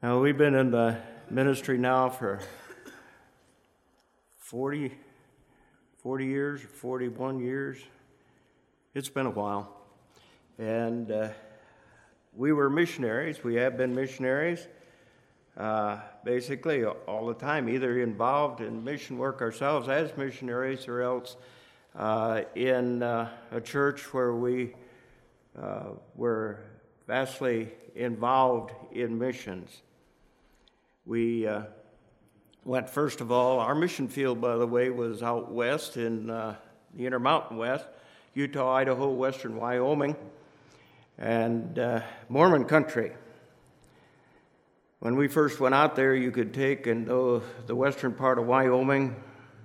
Now, we've been in the ministry now for 40 years, 41 years. It's been a while. And we were missionaries. We have been missionaries basically all the time, either involved in mission work ourselves as missionaries or else in a church where we were vastly involved in missions. We went, first of all, our mission field, by the way, was out west in the Intermountain West, Utah, Idaho, western Wyoming, and Mormon country. When we first went out there, you could take and the western part of Wyoming,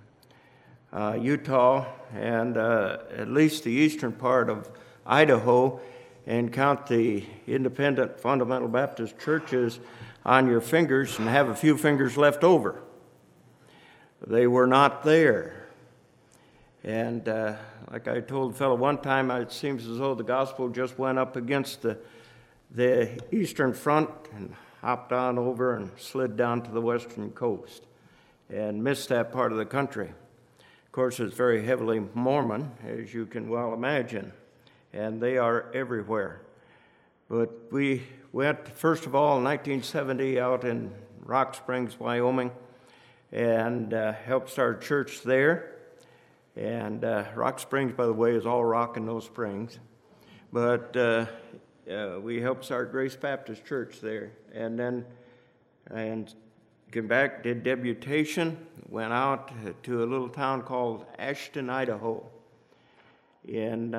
Utah, and at least the eastern part of Idaho, and count the independent fundamental Baptist churches on your fingers and have a few fingers left over. They were not there. And like I told a fellow one time, it seems as though the gospel just went up against the eastern front and hopped on over and slid down to the western coast and missed that part of the country. Of course, it's very heavily Mormon, as you can well imagine, and they are everywhere. But we went, first of all, in 1970 out in Rock Springs, Wyoming, and helped start a church there. And Rock Springs, by the way, is all rock and no springs. But we helped start Grace Baptist Church there. And then came back, did deputation, went out to a little town called Ashton, Idaho, in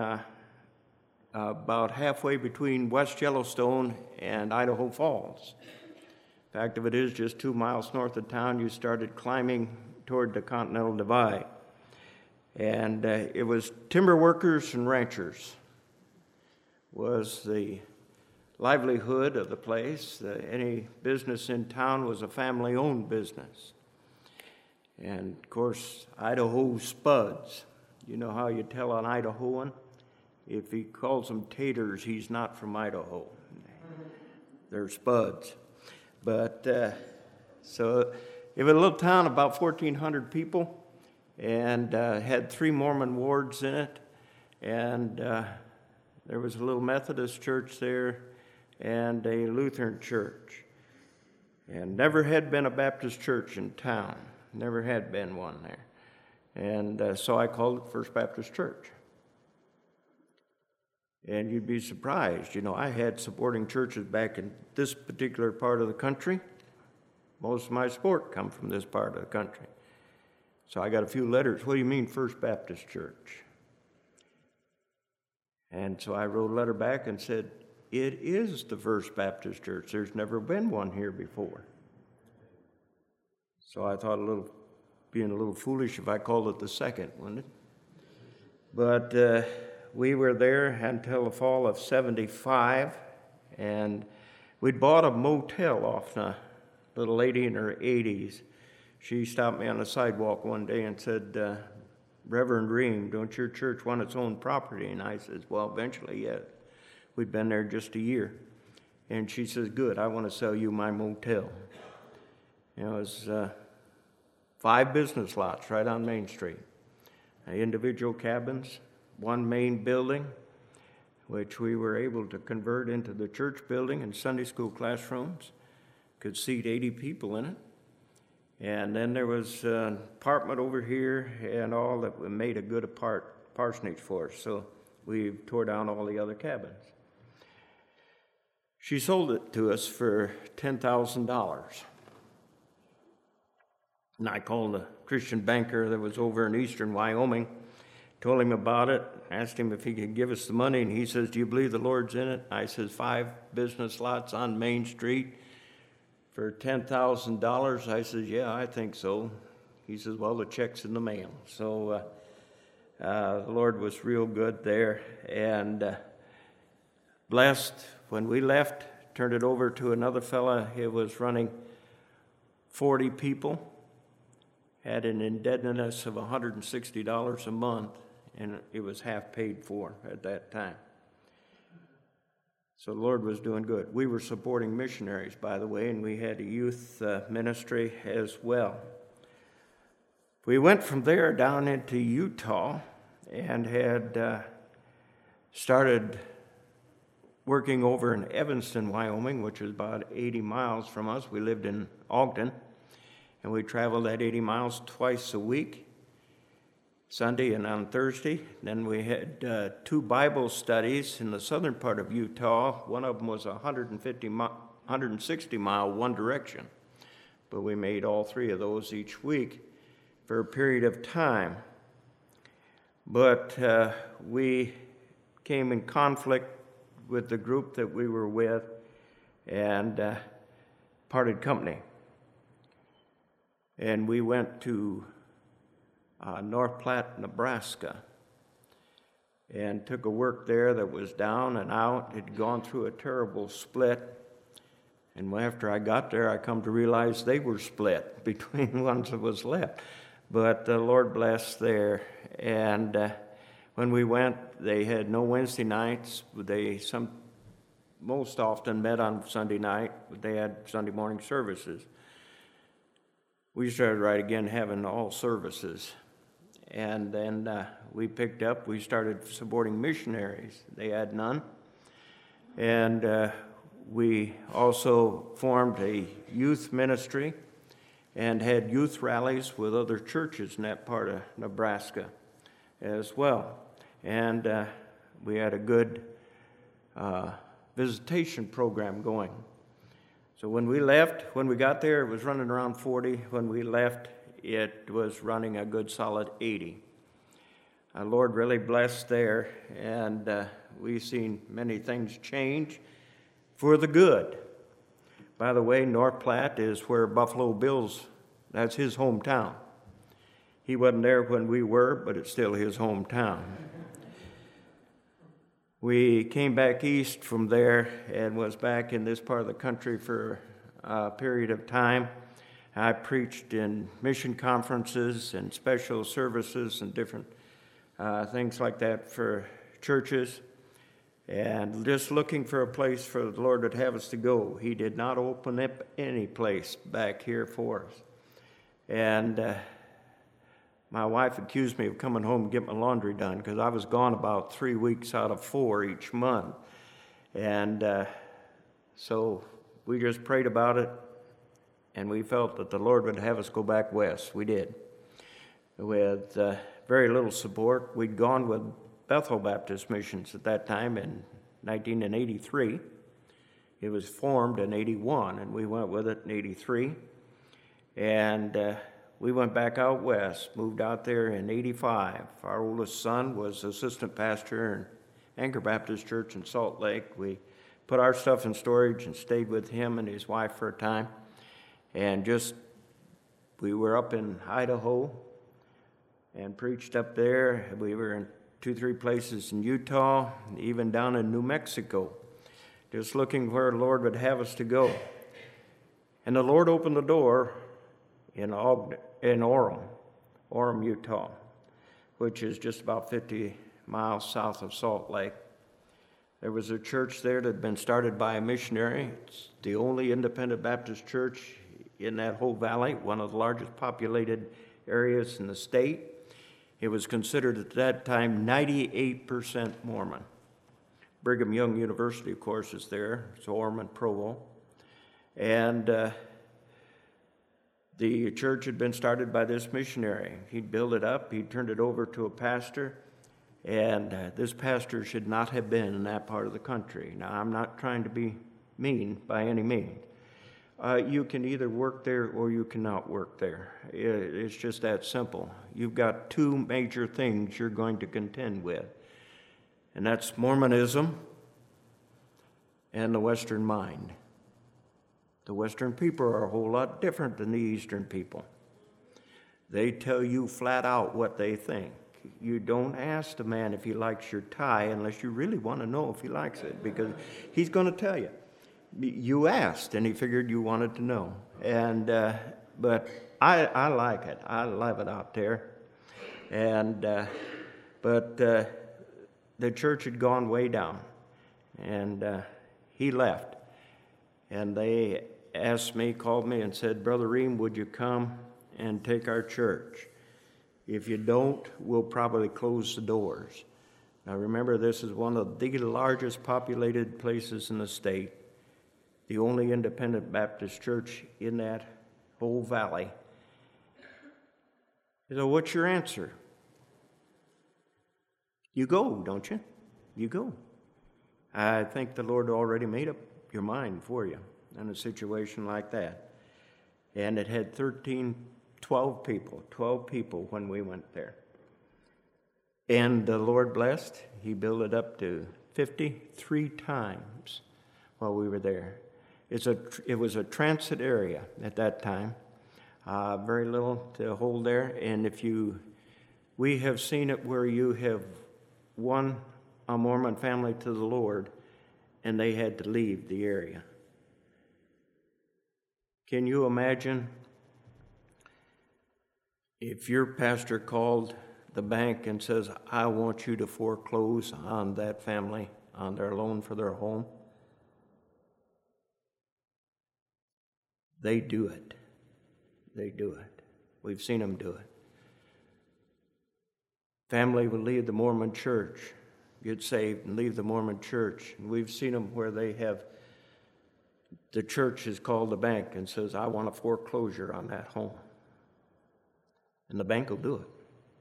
about halfway between West Yellowstone and Idaho Falls. Fact of it is, just 2 miles north of town, you started climbing toward the Continental Divide. And it was timber workers and ranchers was the livelihood of the place. Any business in town was a family-owned business. And, of course, Idaho spuds. You know how you tell an Idahoan? If he calls them taters, he's not from Idaho. They're spuds. But so it was a little town, about 1,400 people, and had 3 Mormon wards in it. And there was a little Methodist church there and a Lutheran church. And never had been a Baptist church in town. Never had been one there. And so I called it First Baptist Church. And you'd be surprised. You know, I had supporting churches back in this particular part of the country. Most of my support come from this part of the country. So I got a few letters. What do you mean First Baptist Church? And so I wrote a letter back and said, it is the First Baptist Church. There's never been one here before. So I thought being a little foolish if I called it the second, wouldn't it? But we were there until the fall of 75, and we'd bought a motel off a little lady in her 80s. She stopped me on the sidewalk one day and said, Reverend Ream, don't your church want its own property? And I said, well, eventually, yes. We'd been there just a year. And she says, good, I want to sell you my motel. It was 5 business lots right on Main Street, individual cabins, 1 main building, which we were able to convert into the church building and Sunday school classrooms. Could seat 80 people in it. And then there was an apartment over here and all that made a good parsonage for us. So we tore down all the other cabins. She sold it to us for $10,000. And I called a Christian banker that was over in eastern Wyoming, told him about it, asked him if he could give us the money, and he says, do you believe the Lord's in it? I says, 5 business lots on Main Street for $10,000. I says, yeah, I think so. He says, well, the check's in the mail. So the Lord was real good there, and blessed. When we left, turned it over to another fella. He was running 40 people, had an indebtedness of $160 a month, and it was half paid for at that time. So the Lord was doing good. We were supporting missionaries, by the way, and we had a youth ministry as well. We went from there down into Utah and had started working over in Evanston, Wyoming, which is about 80 miles from us. We lived in Ogden, and we traveled that 80 miles twice a week, Sunday and on Thursday. Then we had 2 Bible studies in the southern part of Utah. One of them was 160 mile one direction, but we made all 3 of those each week for a period of time. But we came in conflict with the group that we were with and parted company. And we went to North Platte, Nebraska, and took a work there that was down and out. It had gone through a terrible split. And after I got there, I come to realize they were split between the ones that was left. But the Lord blessed there. And when we went, they had no Wednesday nights. They most often met on Sunday night, but they had Sunday morning services. We started right again having all services. And then we picked up, we started supporting missionaries. They had none. And we also formed a youth ministry and had youth rallies with other churches in that part of Nebraska as well. And we had a good visitation program going. So when we got there, it was running around 40. When we left, it was running a good solid 80. Our Lord really blessed there, and we've seen many things change for the good. By the way, North Platte is where Buffalo Bill's, that's his hometown. He wasn't there when we were, but it's still his hometown. We came back east from there and was back in this part of the country for a period of time. I preached in mission conferences and special services and different things like that for churches, and just looking for a place for the Lord would have us to go. He did not open up any place back here for us. And my wife accused me of coming home and getting my laundry done because I was gone about 3 weeks out of 4 each month. And so we just prayed about it, and we felt that the Lord would have us go back west. We did. With very little support. We'd gone with Bethel Baptist Missions at that time in 1983. It was formed in 81, and we went with it in 83. And we went back out west, moved out there in 85. Our oldest son was assistant pastor in Anchor Baptist Church in Salt Lake. We put our stuff in storage and stayed with him and his wife for a time. And we were up in Idaho and preached up there. We were in 2-3 places in Utah, even down in New Mexico, just looking where the Lord would have us to go. And the Lord opened the door in Orem, Utah, which is just about 50 miles south of Salt Lake. There was a church there that had been started by a missionary. It's the only independent Baptist church in that whole valley, one of the largest populated areas in the state. It was considered at that time 98% Mormon. Brigham Young University, of course, is there. It's Orem and Provo. And the church had been started by this missionary. He'd built it up. He'd turned it over to a pastor. And this pastor should not have been in that part of the country. Now, I'm not trying to be mean by any means. You can either work there or you cannot work there. It's just that simple. You've got 2 major things you're going to contend with, and that's Mormonism and the Western mind. The Western people are a whole lot different than the Eastern people. They tell you flat out what they think. You don't ask the man if he likes your tie unless you really want to know if he likes it, because he's going to tell you. You asked, and he figured you wanted to know. And but I like it. I love it out there. And but the church had gone way down, and he left. And they called me and said, Brother Ream, would you come and take our church? If you don't, we'll probably close the doors. Now remember, this is one of the largest populated places in the state, the only independent Baptist church in that whole valley. So what's your answer? You go, don't you? You go. I think the Lord already made up your mind for you in a situation like that. And it had 12 people when we went there. And the Lord blessed. He built it up to 53 times while we were there. It was a transit area at that time. Very little to hold there. And we have seen it where you have won a Mormon family to the Lord, and they had to leave the area. Can you imagine if your pastor called the bank and says, I want you to foreclose on that family, on their loan for their home? They do it. They do it. We've seen them do it. Family will leave the Mormon church, get saved, and leave the Mormon church. And we've seen them where the church has called the bank and says, I want a foreclosure on that home. And the bank will do it.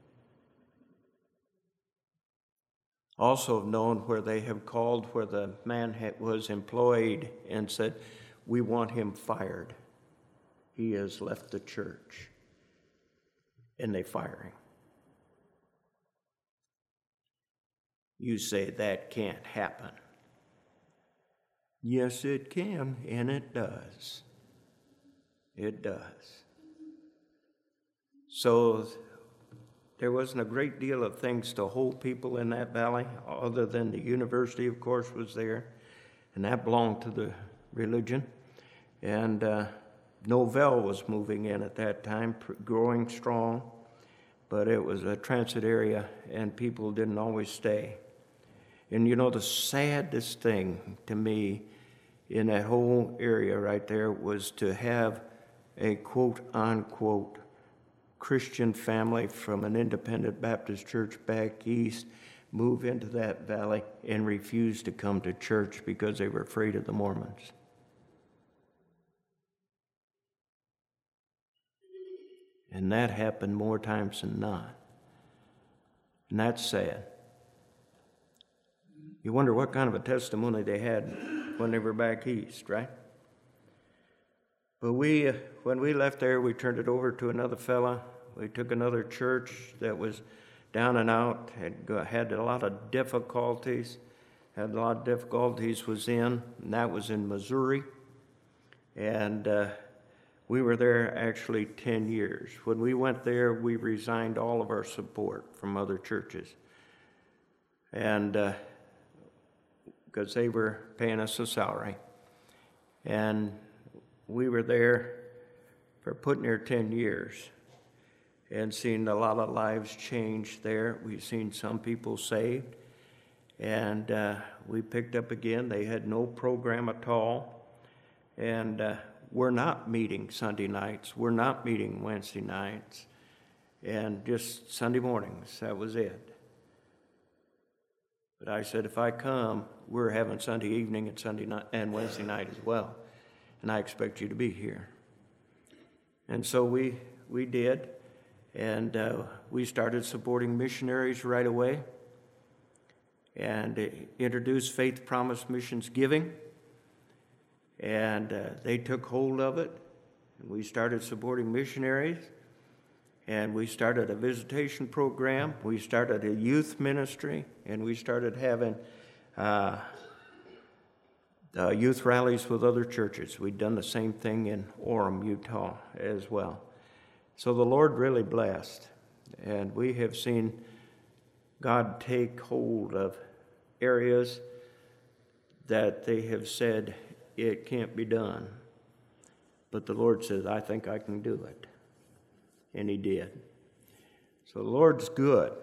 Also have known where they have called where the man was employed and said, we want him fired. He has left the church. And they fire him. You say that can't happen. Yes, it can, and it does. It does. So there wasn't a great deal of things to hold people in that valley, other than the university, of course, was there, and that belonged to the religion. And Novell was moving in at that time, growing strong, but it was a transit area, and people didn't always stay. And you know, the saddest thing to me in that whole area right there was to have a quote-unquote Christian family from an independent Baptist church back east move into that valley and refuse to come to church because they were afraid of the Mormons. And that happened more times than not. And that's sad. You wonder what kind of a testimony they had when they were back east, right? But when we left there, we turned it over to another fella. We took another church that was down and out, had a lot of difficulties. Was in, and that was in Missouri. And we were there actually 10 years. When we went there, we resigned all of our support from other churches. And because they were paying us a salary. And we were there for putting there 10 years and seen a lot of lives change there. We've seen some people saved. And we picked up again. They had no program at all. And we're not meeting Sunday nights. We're not meeting Wednesday nights. And just Sunday mornings, that was it. But I said, if I come, we're having Sunday evening and Sunday night and Wednesday night as well. And I expect you to be here. And so we did. And we started supporting missionaries right away. And introduced Faith Promise Missions Giving. And they took hold of it. And we started supporting missionaries. And we started a visitation program. We started a youth ministry. And we started having youth rallies with other churches. We'd done the same thing in Orem, Utah as well. So the Lord really blessed. And we have seen God take hold of areas that they have said it can't be done. But the Lord says, I think I can do it. And he did. So the Lord's good.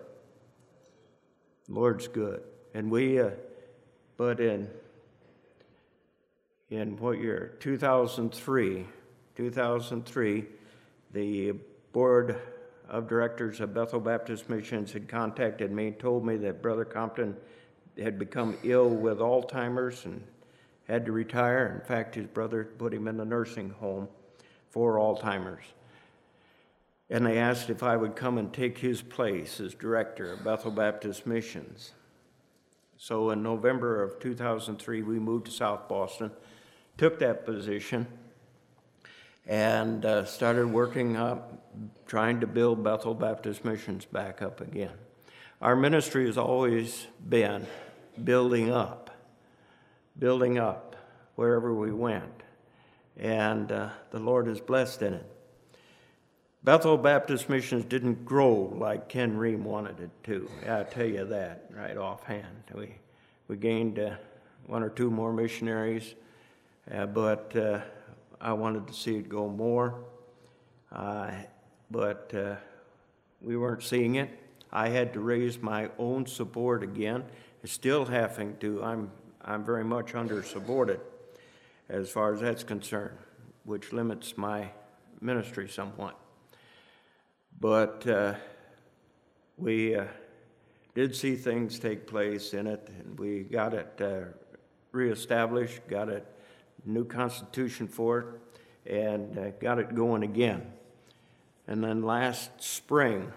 The Lord's good. And but in in what year? 2003. 2003, the board of directors of Bethel Baptist Missions had contacted me, told me that Brother Compton had become ill with Alzheimer's and had to retire. In fact, his brother put him in the nursing home for Alzheimer's. And they asked if I would come and take his place as director of Bethel Baptist Missions. So in November of 2003, we moved to South Boston, took that position, and started working up, trying to build Bethel Baptist Missions back up again. Our ministry has always been building up wherever we went, and the Lord is blessed in it. Bethel Baptist Missions didn't grow like Ken Ream wanted it to. I'll tell you that right offhand. We gained one or two more missionaries, but I wanted to see it go more. But we weren't seeing it. I had to raise my own support again. Still having to. I'm very much under-supported as far as that's concerned, which limits my ministry somewhat. But we did see things take place in it, and we got it reestablished, got a new constitution for it, and got it going again. And then last spring,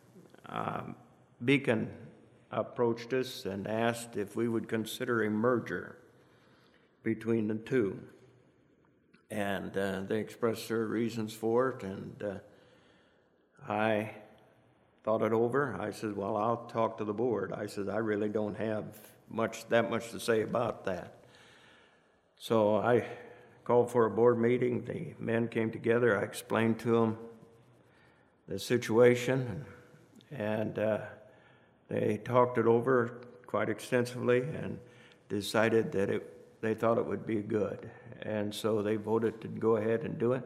Beacon approached us and asked if we would consider a merger between the two. And they expressed their reasons for it, and I thought it over. I said, well, I'll talk to the board. I said, I really don't have that much to say about that. So I called for a board meeting. The men came together. I explained to them the situation, and they talked it over quite extensively and decided that they thought it would be good. And so they voted to go ahead and do it.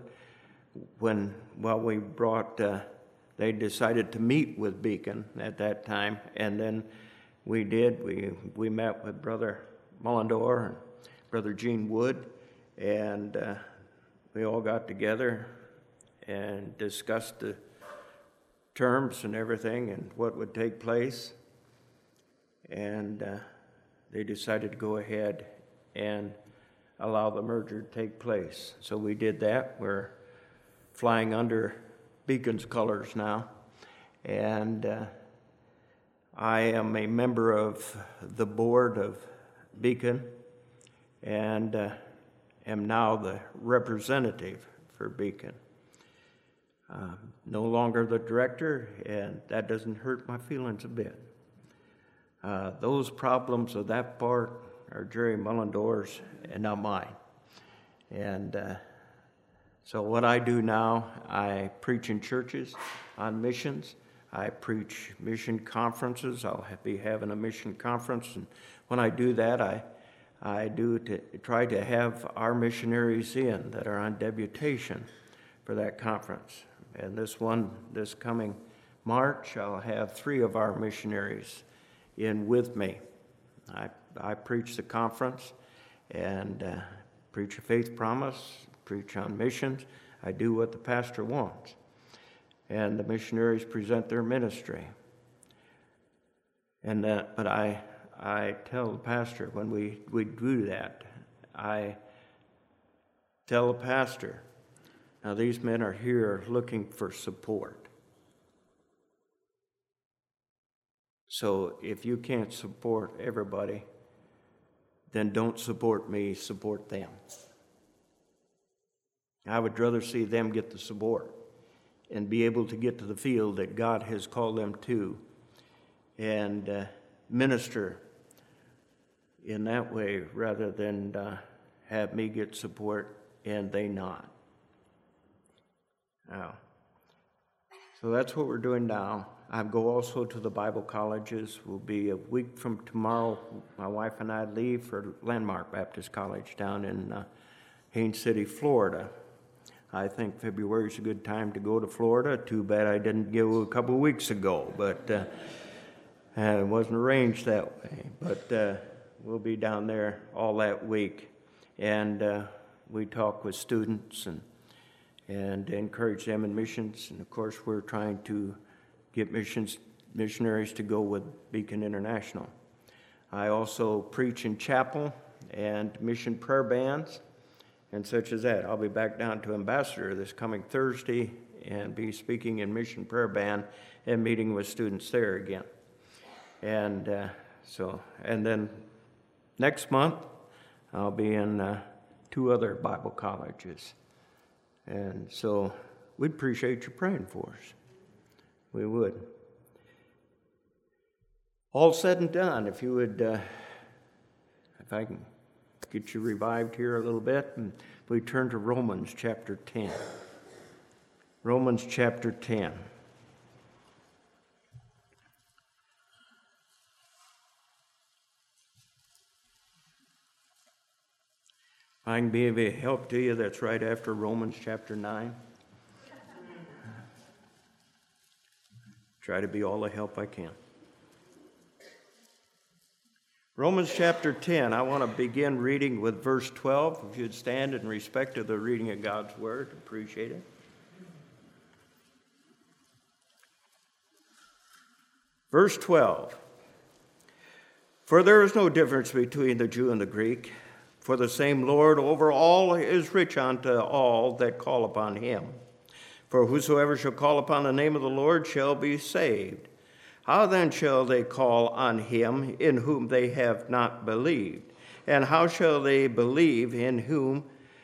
They decided to meet with Beacon at that time, and then we did. We met with Brother Mullendore and Brother Gene Wood, and we all got together and discussed the terms and everything and what would take place, and they decided to go ahead and allow the merger to take place. So we did that. We're flying under Beacon's colors now, and I am a member of the board of Beacon and am now the representative for Beacon. No longer the director, and that doesn't hurt my feelings a bit. Those problems of that part are Jerry Mullendore's and not mine. And so what I do now, I preach in churches on missions. I preach mission conferences. I'll be having a mission conference, and when I do that, I do to try to have our missionaries in that are on deputation for that conference. And this coming March, I'll have 3 of our missionaries in with me. I preach the conference and preach a faith promise, preach on missions. I do what the pastor wants. And the missionaries present their ministry. But I tell the pastor when we do that, I tell the pastor, now these men are here looking for support. So if you can't support everybody, then don't support me, support them. I would rather see them get the support and be able to get to the field that God has called them to and minister in that way rather than have me get support and they not. Now, so that's what we're doing now. I go also to the Bible colleges. We'll be a week from tomorrow. My wife and I leave for Landmark Baptist College down in Haines City, Florida. I think February is a good time to go to Florida. Too bad I didn't go a couple of weeks ago, but it wasn't arranged that way. But we'll be down there all that week. and we talk with students and encourage them in missions. And of course, we're trying to get missionaries to go with Beacon International. I also preach in chapel and mission prayer bands and such as that. I'll be back down to Ambassador this coming Thursday and be speaking in mission prayer band and meeting with students there again. And then next month, I'll be in 2 other Bible colleges. And so we'd appreciate you praying for us. We would. All said and done, if you would, if I can get you revived here a little bit, and we turn to Romans chapter 10. Romans chapter 10. If I can be of any help to you, that's right after Romans chapter 9. Try to be all the help I can. Romans chapter 10, I want to begin reading with verse 12. If you'd stand in respect to the reading of God's word, appreciate it. Verse 12. For there is no difference between the Jew and the Greek, for the same Lord over all is rich unto all that call upon him. For whosoever shall call upon the name of the Lord shall be saved. How then shall they call on him in whom they have not believed? And how shall they believe in him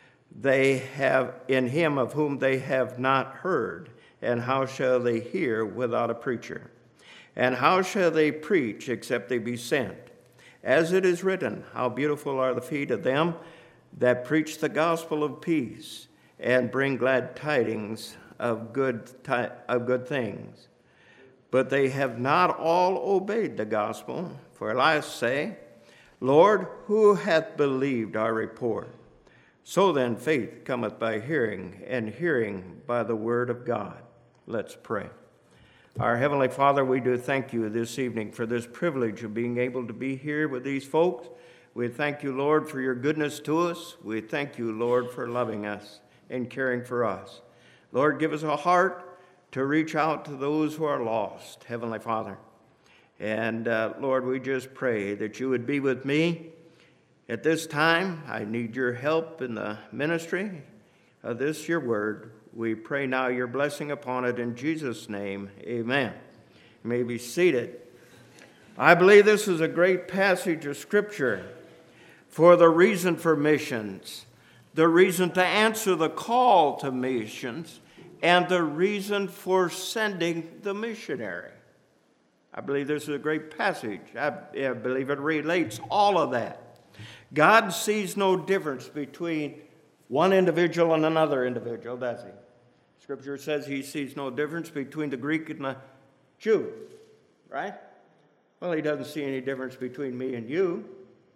of whom they have not heard? And how shall they hear without a preacher? And how shall they preach except they be sent? As it is written, how beautiful are the feet of them that preach the gospel of peace and bring glad tidings of good things. But they have not all obeyed the gospel. For Elias say, Lord, who hath believed our report? So then faith cometh by hearing, and hearing by the word of God. Let's pray. Our Heavenly Father, we do thank you this evening for this privilege of being able to be here with these folks. We thank you, Lord, for your goodness to us. We thank you, Lord, for loving us and caring for us. Lord, give us a heart to reach out to those who are lost, Heavenly Father. And Lord, we just pray that you would be with me at this time. I need your help in the ministry of this, your word. We pray now your blessing upon it in Jesus' name. Amen. You may be seated. I believe this is a great passage of Scripture for the reason for missions, the reason to answer the call to missions, and the reason for sending the missionary. I believe this is a great passage. I believe it relates all of that. God sees no difference between one individual and another individual, does he? Scripture says he sees no difference between the Greek and the Jew, right? Well, he doesn't see any difference between me and you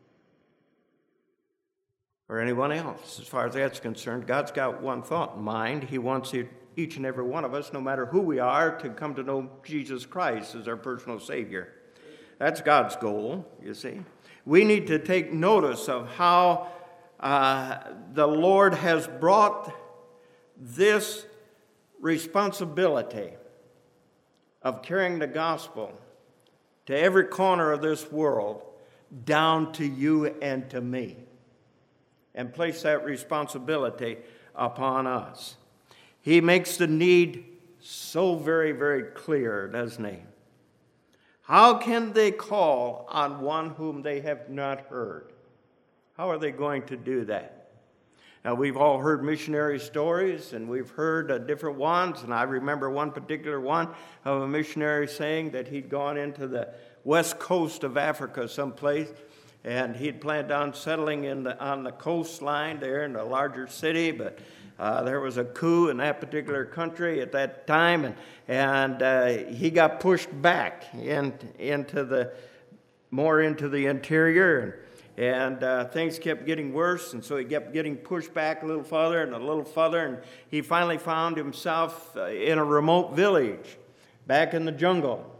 or anyone else. As far as that's concerned, God's got one thought in mind. He wants each and every one of us, no matter who we are, to come to know Jesus Christ as our personal Savior. That's God's goal, you see. We need to take notice of how the Lord has brought this responsibility of carrying the gospel to every corner of this world down to you and to me, and place that responsibility upon us. He makes the need so very, very clear, doesn't he? How can they call on one whom they have not heard? How are they going to do that? Now, we've all heard missionary stories, and we've heard different ones, and I remember one particular one of a missionary saying that he'd gone into the west coast of Africa someplace, and he'd planned on settling on the coastline there in a larger city, but there was a coup in that particular country at that time, and he got pushed back into the interior, and things kept getting worse, and so he kept getting pushed back a little further and a little further, and he finally found himself in a remote village back in the jungle.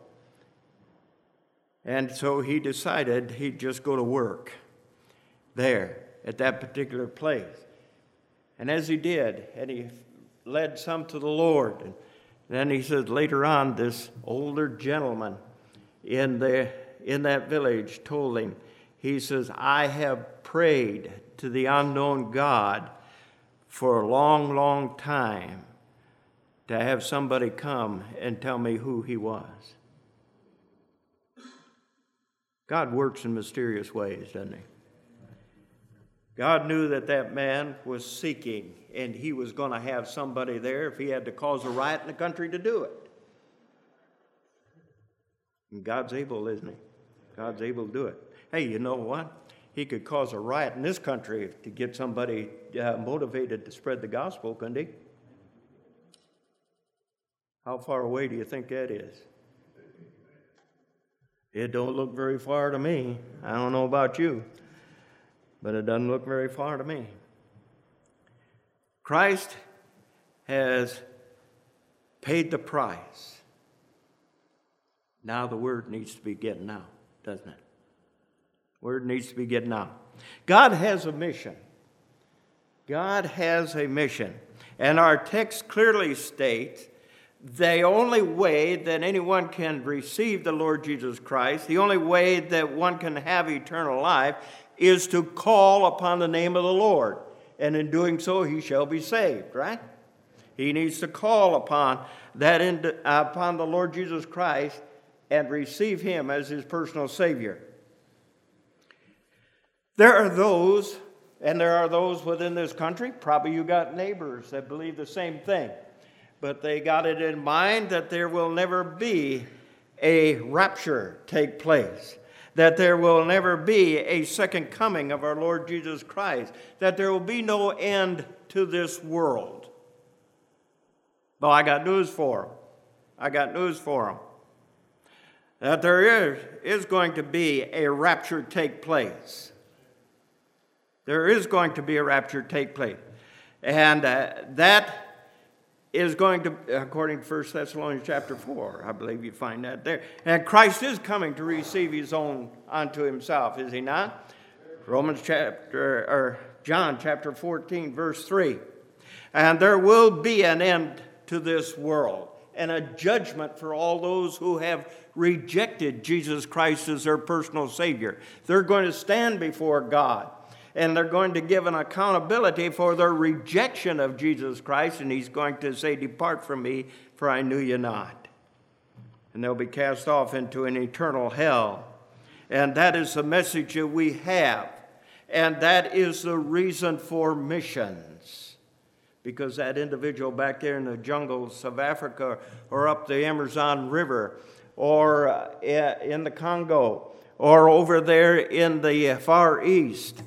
And so he decided he'd just go to work there. at that particular place. And as he did, and he led some to the Lord, and then he says later on, this older gentleman in that village told him, he says, I have prayed to the unknown God for a long, long time to have somebody come and tell me who he was. God works in mysterious ways, doesn't he? God knew that man was seeking, and he was going to have somebody there if he had to cause a riot in the country to do it. And God's able, isn't he? God's able to do it. Hey, you know what? He could cause a riot in this country to get somebody motivated to spread the gospel, couldn't he? How far away do you think that is? It don't look very far to me. I don't know about you, but it doesn't look very far to me. Christ has paid the price. Now the word needs to be getting out, doesn't it? Word needs to be getting out. God has a mission. God has a mission. And our text clearly states the only way that anyone can receive the Lord Jesus Christ, the only way that one can have eternal life, is to call upon the name of the Lord. And in doing so, he shall be saved, right? He needs to call upon upon the Lord Jesus Christ and receive him as his personal Savior. There are those within this country, probably you got neighbors that believe the same thing, but they got it in mind that there will never be a rapture take place, that there will never be a second coming of our Lord Jesus Christ, that there will be no end to this world. Well, I got news for them. That there is going to be a rapture take place. There is going to be a rapture take place. And that is going to, according to 1 Thessalonians chapter 4, I believe you find that there. And Christ is coming to receive his own unto himself, is he not? John chapter 14, verse 3. And there will be an end to this world and a judgment for all those who have rejected Jesus Christ as their personal Savior. They're going to stand before God, and they're going to give an accountability for their rejection of Jesus Christ, and he's going to say, depart from me, for I knew you not. And they'll be cast off into an eternal hell. And that is the message that we have, and that is the reason for missions. Because that individual back there in the jungles of Africa, or up the Amazon River, or in the Congo, or over there in the Far East,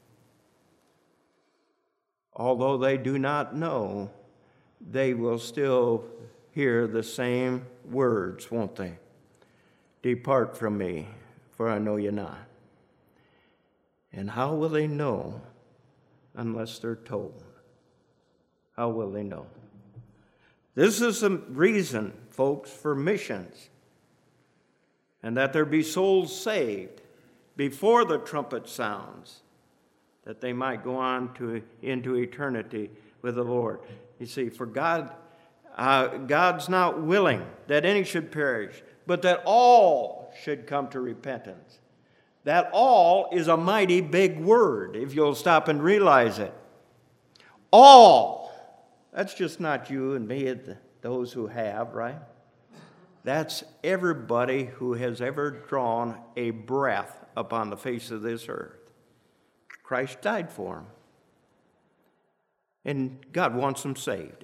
although they do not know, they will still hear the same words, won't they? Depart from me, for I know you not. And how will they know unless they're told? How will they know? This is the reason, folks, for missions. And that there be souls saved before the trumpet sounds, that they might go on into eternity with the Lord. You see, for God's not willing that any should perish, but that all should come to repentance. That all is a mighty big word, if you'll stop and realize it. All. That's just not you and me, those who have, right? That's everybody who has ever drawn a breath upon the face of this earth. Christ died for them. And God wants them saved.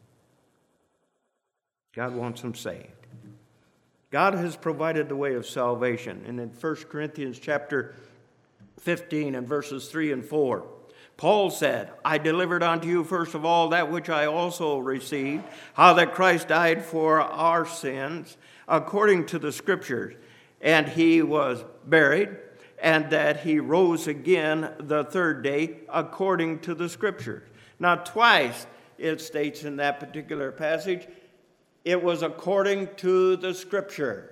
God wants them saved. God has provided the way of salvation. And in 1 Corinthians chapter 15 and verses 3 and 4, Paul said, I delivered unto you first of all that which I also received, how that Christ died for our sins according to the Scriptures, and he was buried, and that he rose again the third day according to the Scriptures. Now, twice it states in that particular passage, it was according to the Scripture.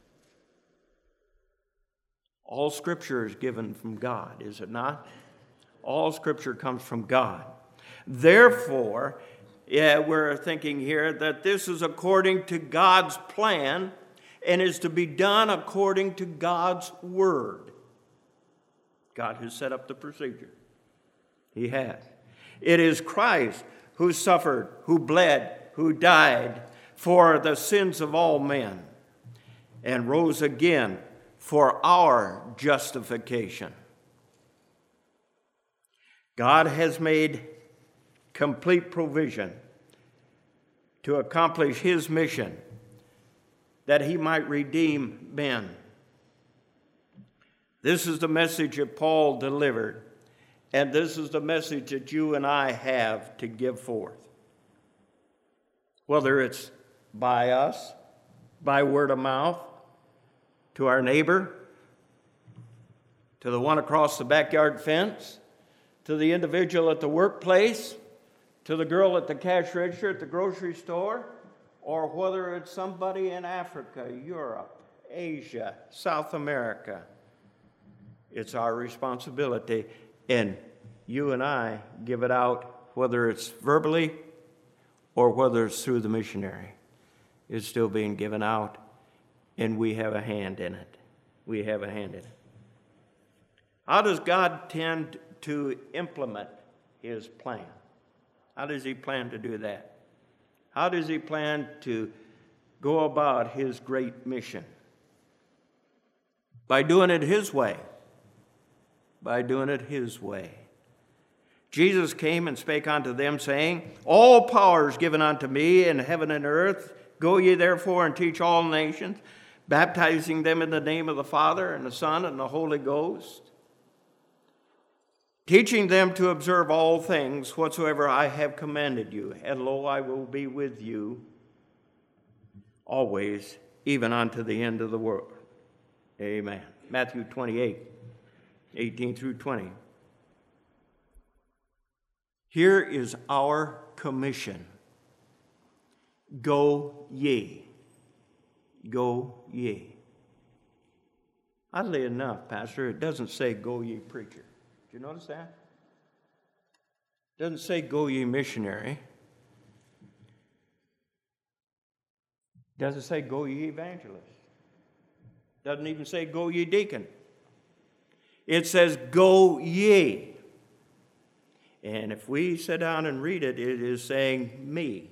All Scripture is given from God, is it not? All Scripture comes from God. Therefore, we're thinking here that this is according to God's plan and is to be done according to God's word. God has set up the procedure. He has. It is Christ who suffered, who bled, who died for the sins of all men and rose again for our justification. God has made complete provision to accomplish his mission that he might redeem men. This is the message that Paul delivered, and this is the message that you and I have to give forth. Whether it's by us, by word of mouth, to our neighbor, to the one across the backyard fence, to the individual at the workplace, to the girl at the cash register at the grocery store, or whether it's somebody in Africa, Europe, Asia, South America. It's our responsibility, and you and I give it out, whether it's verbally or whether it's through the missionary. It's still being given out, and we have a hand in it. We have a hand in it. How does God tend to implement his plan? How does he plan to do that? How does he plan to go about his great mission? By doing it his way. By doing it his way. Jesus came and spake unto them, saying, All power is given unto me in heaven and earth. Go ye therefore and teach all nations, baptizing them in the name of the Father and the Son and the Holy Ghost, teaching them to observe all things whatsoever I have commanded you. And lo, I will be with you always, even unto the end of the world. Amen. Matthew 28, 18 through 20. Here is our commission. Go ye. Go ye. Oddly enough, Pastor, it doesn't say go ye preacher. Did you notice that? It doesn't say go ye missionary. It doesn't say go ye evangelist. It doesn't even say go ye deacon. It says go ye. And if we sit down and read it, it is saying me.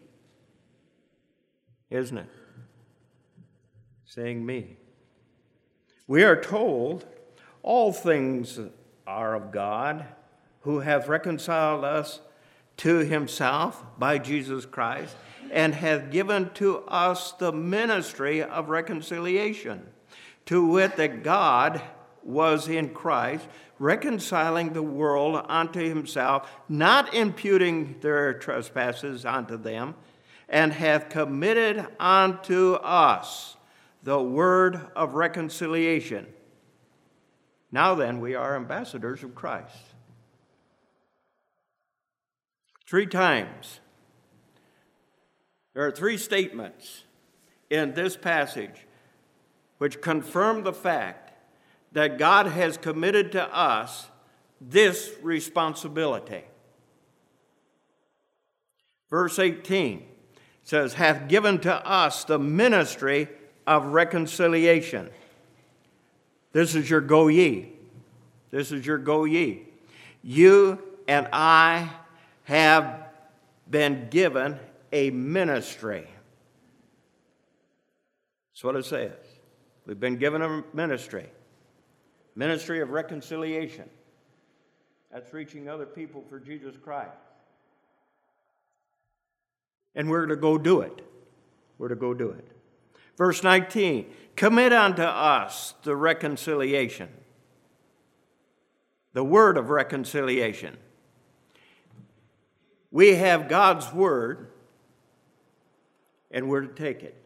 Isn't it? Saying me. We are told all things are of God, who hath reconciled us to himself by Jesus Christ, and hath given to us the ministry of reconciliation, to wit, that God was in Christ, reconciling the world unto himself, not imputing their trespasses unto them, and hath committed unto us the word of reconciliation. Now then, we are ambassadors of Christ. 3 times. There are 3 statements in this passage which confirm the fact that God has committed to us this responsibility. Verse 18 says, hath given to us the ministry of reconciliation. This is your go ye. This is your go ye. You and I have been given a ministry. That's what it says. We've been given a ministry. Ministry of reconciliation. That's reaching other people for Jesus Christ. And we're to go do it. We're to go do it. Verse 19, commit unto us the reconciliation. The word of reconciliation. We have God's word, and we're to take it.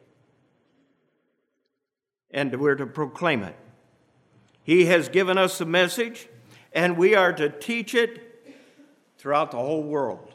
And we're to proclaim it. He has given us the message, and we are to teach it throughout the whole world.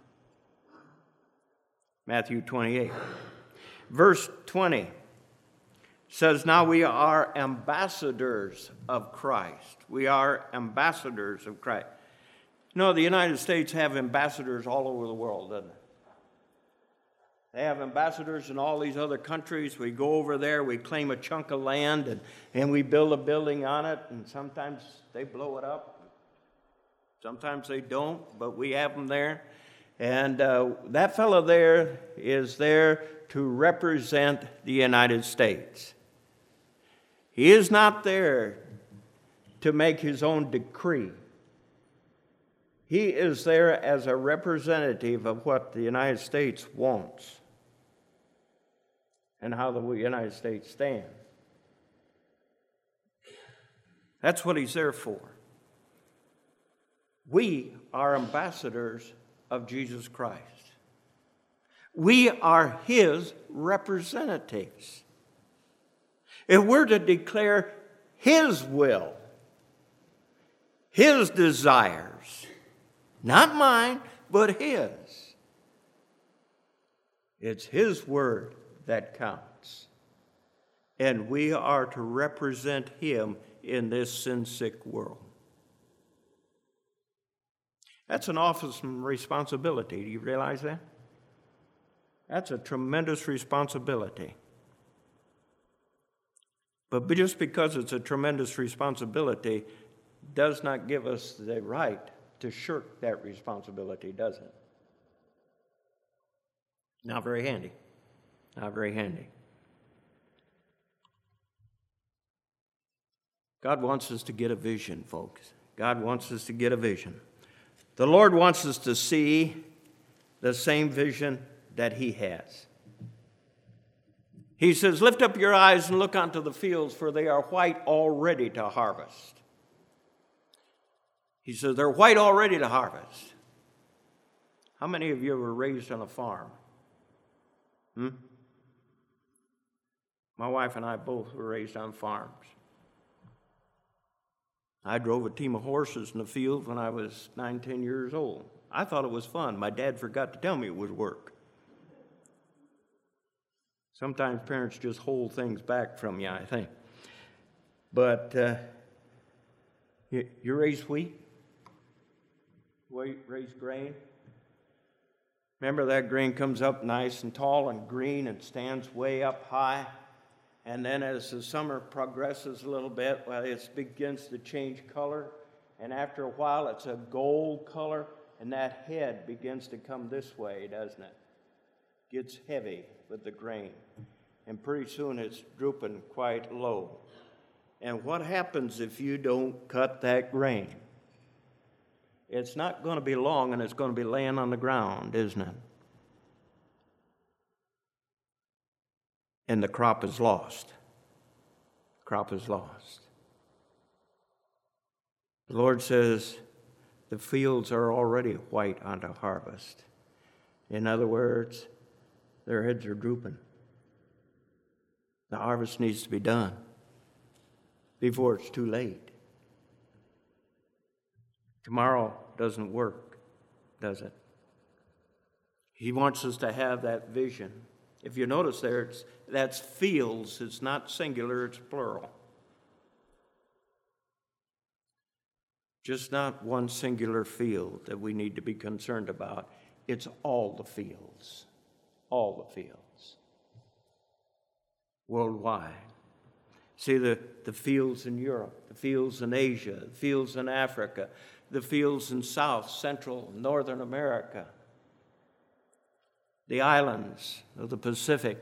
Matthew 28. Verse 20 says, now we are ambassadors of Christ. We are ambassadors of Christ. You know, the United States have ambassadors all over the world, doesn't it? They have ambassadors in all these other countries. We go over there, we claim a chunk of land, and we build a building on it, and sometimes they blow it up. Sometimes they don't, but we have them there. And that fellow there is there to represent the United States. He is not there to make his own decree. He is there as a representative of what the United States wants and how the United States stands. That's what he's there for. We are ambassadors of Jesus Christ. We are his representatives. If we're to declare his will, his desires, not mine, but his, it's his word that counts. And we are to represent him in this sin-sick world. That's an awesome responsibility. Do you realize that? That's a tremendous responsibility. But just because it's a tremendous responsibility does not give us the right to shirk that responsibility, does it? Not very handy. Not very handy. God wants us to get a vision, folks. God wants us to get a vision. The Lord wants us to see the same vision that he has. He says, lift up your eyes and look onto the fields, for they are white already to harvest. He says, they're white already to harvest. How many of you were raised on a farm? My wife and I both were raised on farms. I drove a team of horses in the field when I was 9, 10 years old. I thought it was fun. My dad forgot to tell me it was work. Sometimes parents just hold things back from you, I think. But you raise wheat? Raise grain? Remember that grain comes up nice and tall and green and stands way up high. And then as the summer progresses a little bit, well, it begins to change color. And after a while, it's a gold color. And that head begins to come this way, doesn't it? Gets heavy with the grain. And pretty soon it's drooping quite low. And what happens if you don't cut that grain? It's not going to be long, and it's going to be laying on the ground, isn't it? And the crop is lost. Crop is lost. The Lord says the fields are already white unto harvest. In other words, their heads are drooping. The harvest needs to be done before it's too late. Tomorrow doesn't work, does it? He wants us to have that vision. If you notice there, that's fields. It's not singular, it's plural. Just not one singular field that we need to be concerned about. It's all the fields. All the fields. Worldwide. See the fields in Europe, the fields in Asia, the fields in Africa, the fields in South, Central, Northern America, the islands of the Pacific.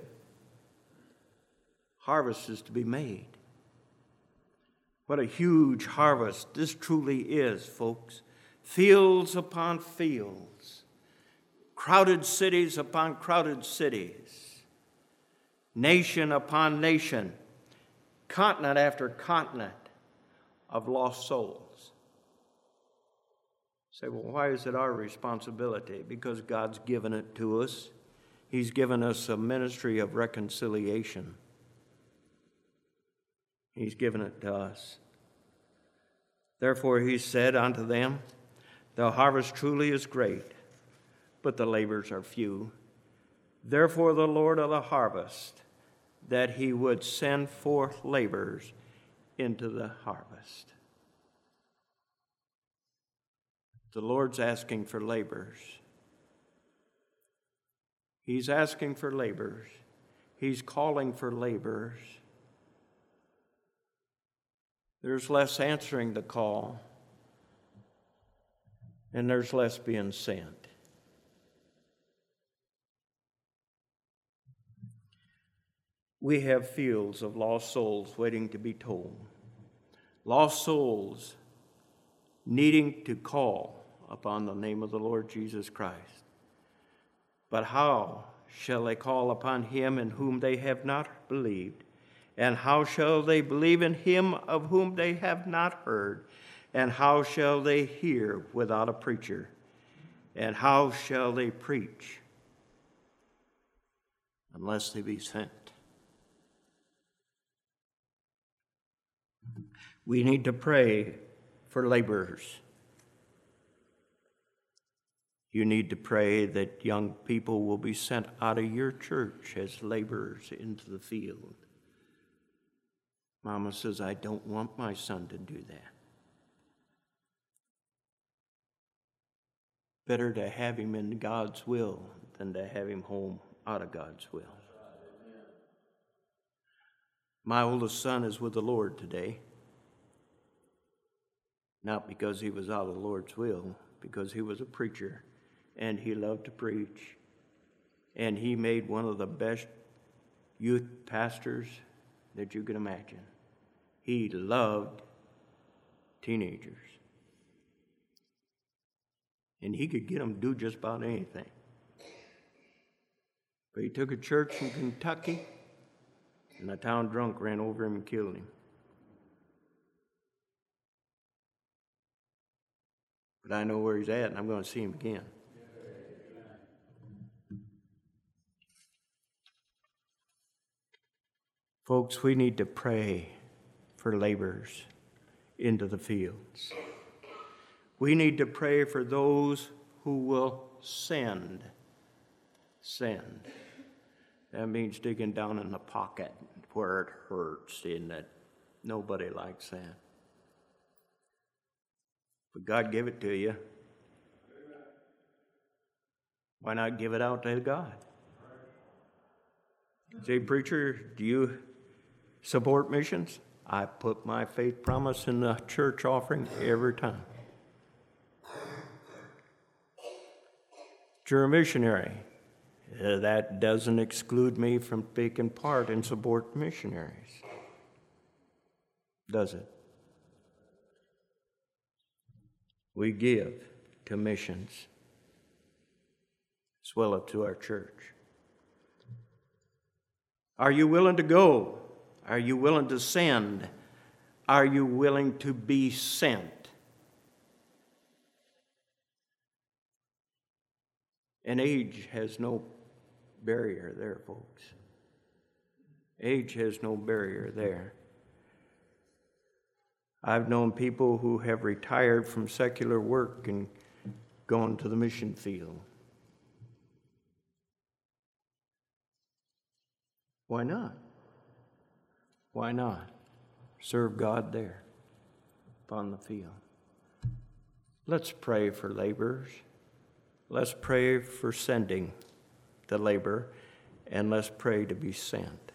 Harvest is to be made. What a huge harvest this truly is, folks. Fields upon fields, crowded cities upon crowded cities, nation upon nation, continent after continent of lost souls. Say, well, why is it our responsibility? Because God's given it to us. He's given us a ministry of reconciliation. He's given it to us. Therefore, he said unto them, the harvest truly is great, but the labors are few. Therefore, the Lord of the harvest, that he would send forth laborers into the harvest. The Lord's asking for laborers. He's asking for laborers. He's calling for laborers. There's less answering the call, and there's less being sent. We have fields of lost souls waiting to be told. Lost souls needing to call upon the name of the Lord Jesus Christ. But how shall they call upon him in whom they have not believed? And how shall they believe in him of whom they have not heard? And how shall they hear without a preacher? And how shall they preach unless they be sent? We need to pray for laborers. You need to pray that young people will be sent out of your church as laborers into the field. Mama says, I don't want my son to do that. Better to have him in God's will than to have him home out of God's will. My oldest son is with the Lord today. Not because he was out of the Lord's will, because he was a preacher, and he loved to preach. And he made one of the best youth pastors that you can imagine. He loved teenagers. And he could get them to do just about anything. But he took a church in Kentucky, and a town drunk ran over him and killed him. But I know where he's at, and I'm going to see him again. Folks, we need to pray for laborers into the fields. We need to pray for those who will send. Send. That means digging down in the pocket where it hurts, and that nobody likes that. But God gave it to you. Why not give it out to God? Say, preacher, do you support missions? I put my faith promise in the church offering every time. You're a missionary. That doesn't exclude me from taking part and support missionaries. Does it? We give to missions as well as to our church. Are you willing to go? Are you willing to send? Are you willing to be sent? And age has no barrier there, folks. Age has no barrier there. I've known people who have retired from secular work and gone to the mission field. Why not? Why not? Serve God there upon the field. Let's pray for laborers. Let's pray for sending the labor, and let's pray to be sent.